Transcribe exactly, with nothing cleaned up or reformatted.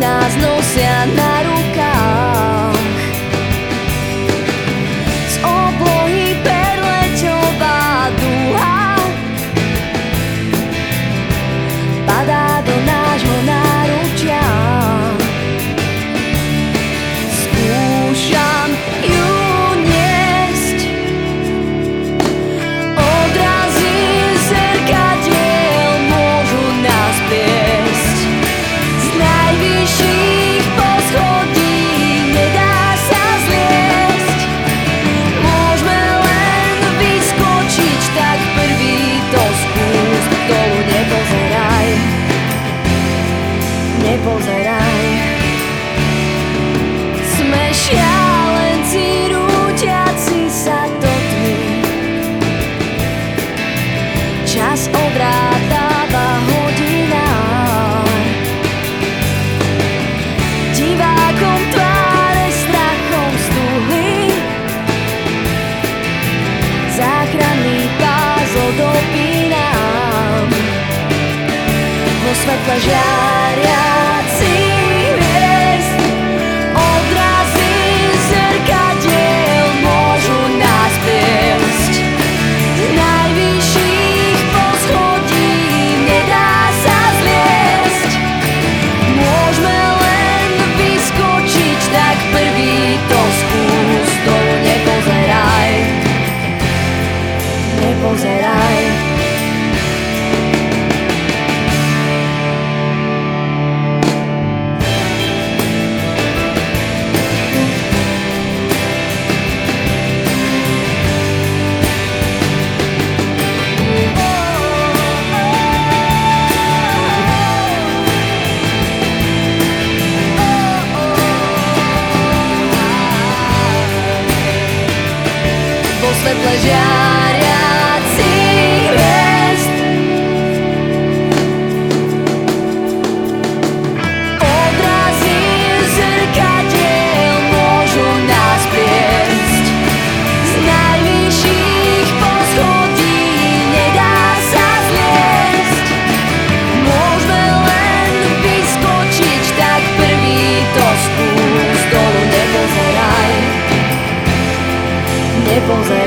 nás nosia na rukách. Z oblohy perleťová duha padá do nášho náručia. Skúšam ju niesť, odrazy zrkadiel môžu nás viesť. Z najvyšších poschodí nedá sa zliesť. Môžeme len vyskočiť, tak prvý to skús. Dolu nepozeraj, nepozeraj. Sme šialenci rútiaci sa do tmy. Čas odrátáva hodinám. Divákom tváre strachom stuhli. Záchranný pás odopínam. Vo svetle žiariacich hviezd odrazy zrkadiel môžu nás viesť. Z najvyšších poschodí nedá sa zliesť. Môžeme len vyskočiť, tak prvý to skús. Dolu nepozeraj, nepozeraj. Vo svetle žiariacich hviezd odrazy zrkadiel môžu nás viesť. Z najvyšších poschodí nedá sa zliesť. Môžeme len vyskočiť, tak prvý to skús. Dolu nepozeraj, nepozeraj.